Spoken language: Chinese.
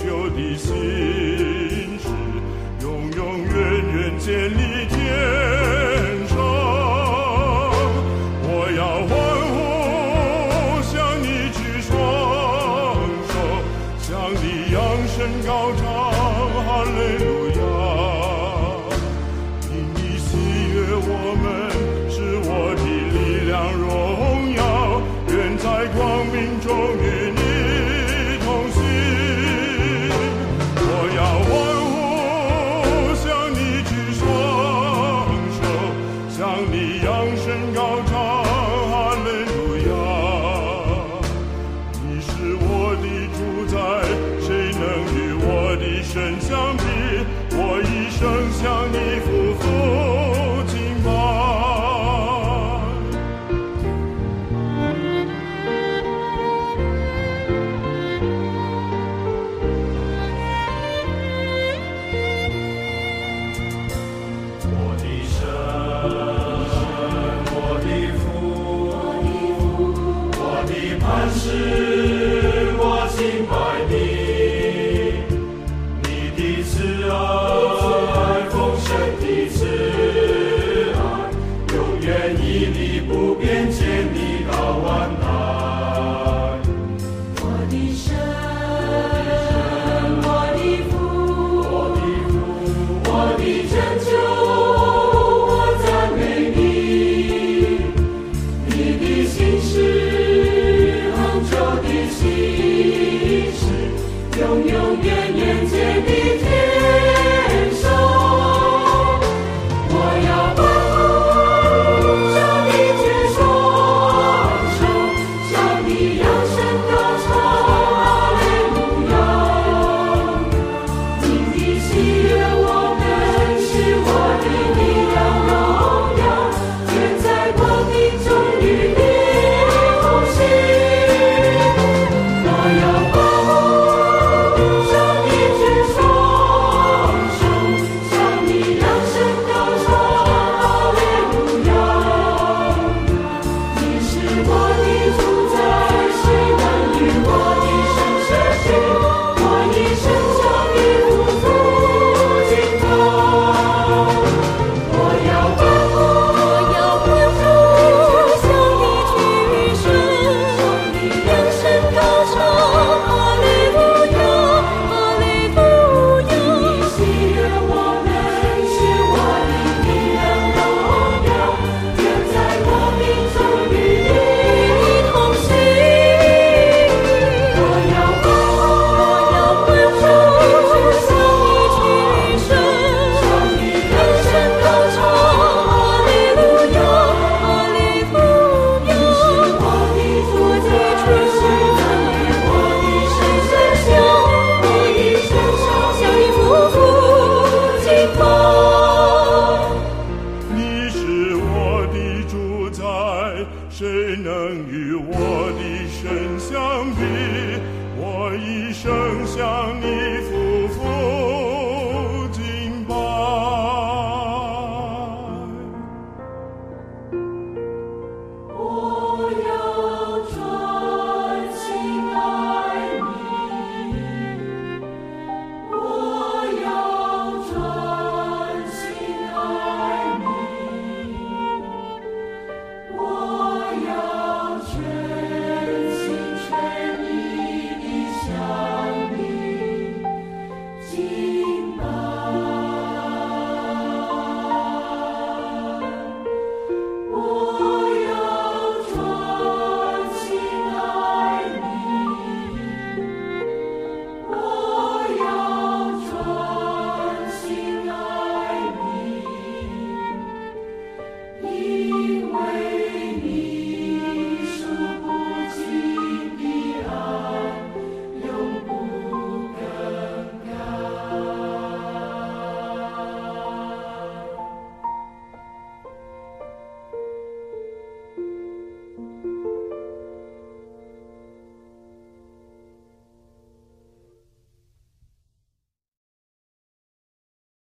久的心事，永永远远建立天上。我要欢呼，向你举双手，向你扬声高唱，哈利路亚。因你喜悦我们，是我的力量荣耀，愿在光明中与你同行。我要欢呼，向你举双手，向你扬声高唱，哈利路亚。你是我的主宰，谁能与我的神相比？我一生向你匍匐敬拜。我的神，我的父，我的磐石，我敬拜你。你的慈爱，丰盛的慈爱，永远屹立不变，建立到万代。 我的神，我的父，我的拯救，我赞美你。你的心事，恒久的心事，永永远远建立